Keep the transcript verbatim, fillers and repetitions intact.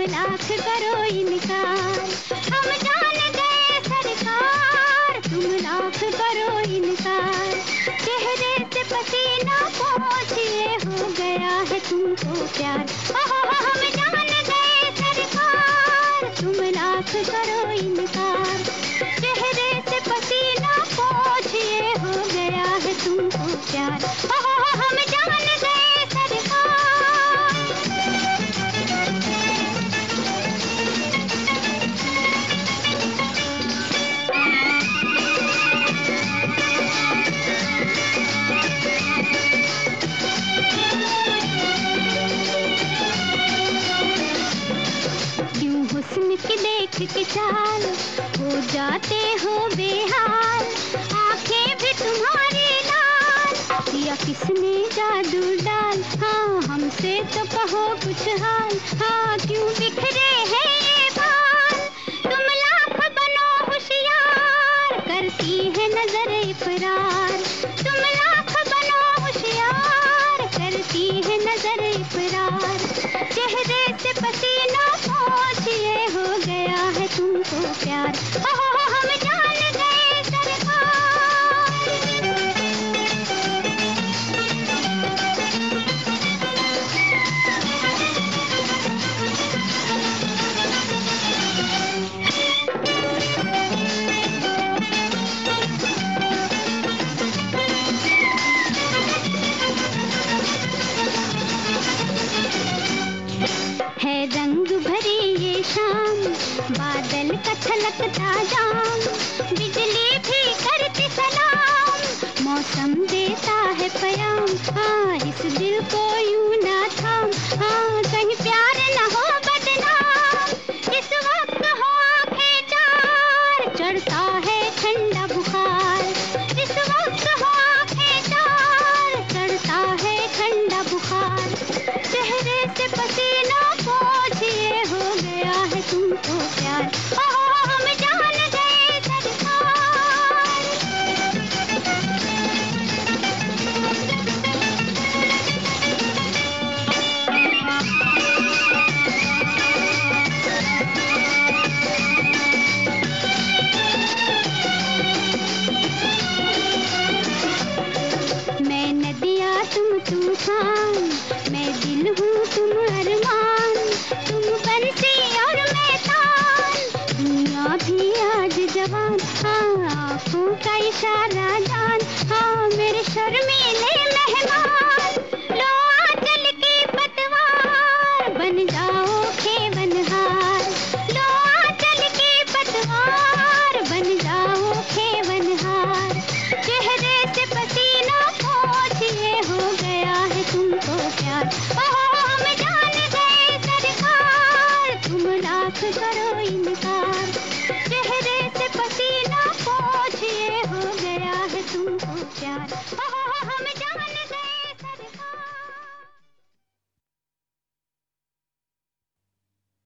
लाख करो इनकार, हम जान गए सरकार, तुम लाख करो इनकार। चेहरे से पसीना पोंछिए हो गया है तुमको प्यार, ओहो हम जान गए सरकार, तुम लाख करो इनकार। चेहरे से पसीना पोंछिए हो गया है तुमको प्यार, ओहो हम जान गए सरकार। क्यों हुस्न की देख के चाल हो जाते हो बेहाल, आंखें भी तुम्हारी लाल, या किसने जादू डाल, हाँ हमसे तो कहो कुछ हाल, हाँ क्यों बिखरे हैं ये बाल। तुम लाख बनो होशियार, करती है नजर इकरार, तुम लाख बनो होशियार, करती है नजर इकरार। चेहरे से पसीना पोंछिए हो गया है तुमको प्यार, ओहो हम जान गए सरकार। है रंग भरी ये शाम, बादल का छलकता जाम, बिजली भी करती सलाम, मौसम देता है पयाम, हाँ इस दिल को यूं ना थाम, हाँ कहीं प्यार न हो बदनाम। इस वक्त हो आंखें चार, चढ़ता है ठंडा बुखार, इस वक्त हो आंखें चार, चढ़ता है ठंडा बुखार। चेहरे से पसीना पोंछिए हो गया है तुमको प्यार, ओहो हम जान गए सरकार। मैं नदिया तुम तूफान, मैं दिल हूँ तुम अरमान, तुम बंसी और मैं तान, दुनिया भी आज जवान, हाँ आँखों का इशारा जान, हाँ मेरे शर्मीले मेहमान। लो आंचल की पतवार, बन जाओ खेवनहार, लो आंचल की पतवार, बन जाओ खेवनहार। चेहरे से पसीना पोंछिए हो गया है तुमको प्यार, ओहो हम जान गए सरकार, तुम लाख करो इनकार।